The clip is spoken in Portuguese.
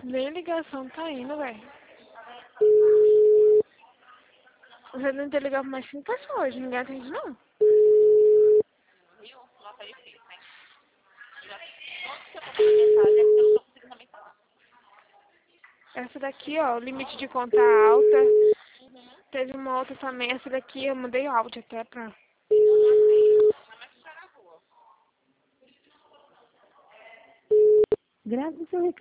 Nem ligação tá indo, velho. Você não ter ligado pra mais 5 pessoas hoje, ninguém atende não. Viu? Nossa, tá difícil, hein? Já, todos que eu tô mandando mensagem é porque eu não tô conseguindo também falar. Essa daqui, ó, o limite de conta alta. Uhum. Teve uma outra também, essa daqui eu mandei áudio até pra... Eu não aceito. Não vai ficar na rua. Grave seu recado.